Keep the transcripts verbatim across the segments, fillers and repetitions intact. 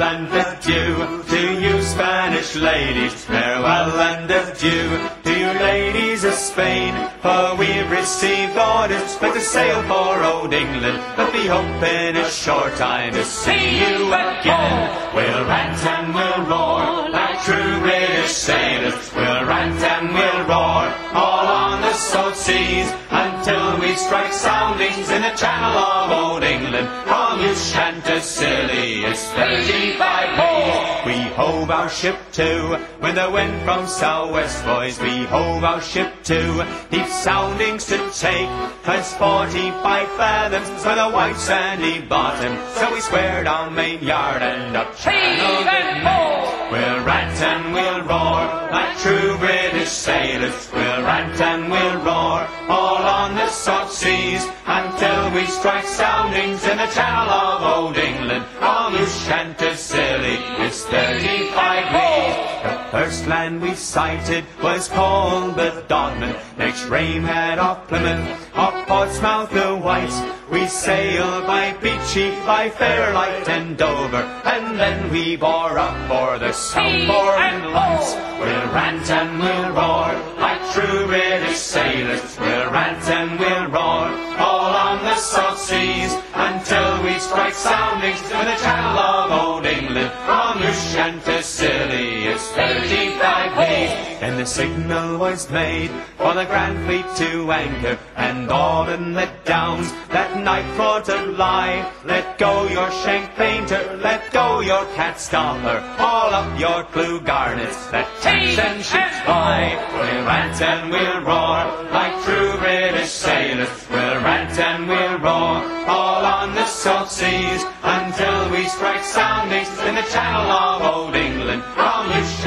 and adieu to you Spanish ladies. Farewell and adieu to you ladies of Spain, for we've received orders but to sail for old England, but we hope in a short time to see you again. We'll rant and we'll roar like true British sailors. We'll rant and we'll roar all on the salt seas until we strike soundings in the channel of old England. From Ushantacilly is thirty-five leagues. We hove our ship to when the wind from southwest, boys. We hove our ship to, deep soundings to take, twice forty-five fathoms with a white sandy bottom. So we squared our main yard and up channel it made. We'll rant and we'll roar like true British sailors. We'll rant and we'll roar all on the salt seas until we strike soundings in the channel of old England. From Ushantacilly is thirty-five leagues. The first land we sighted was called the Dodman. Next Ramehead off Plymouth, off Portsmouth the White. We sailed by Beachy, by Fairlight and Dover, and then we bore up for the Southbourne Lights. We'll rant and we'll roar like true British sailors. We'll rant and we'll roar all on the salt seas until we strike soundings in the channel of old England. From Ushantacilly is thirty-five leagues. Then the signal was made for the Grand Fleet to anchor, and all in the Downs that night for to lie. Let go your shank painter, let go your cat stopper, all up your clue garnets, let tents and ships fly. We'll rant and we'll roar like true British sailors. We'll rant and we'll roar all on the salt seas until we strike soundings in the channel of old England. From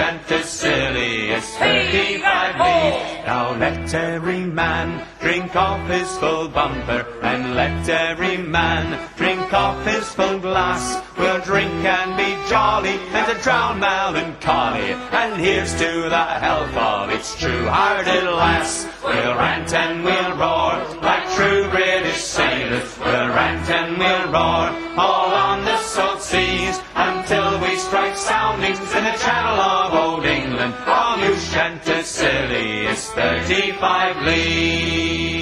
Ushantacilly is thirty-five leagues. Now let every man drink off his full bumper, and let every man drink off his full glass. We'll drink and be jolly and to drown melancholy, and here's to the health of its true-hearted lass. We'll rant and we'll roar like true British sailors. We'll rant and we'll roar all on the salt seas until we strike soundings in the channel of old England. From Ushantacilly is thirty-five leagues.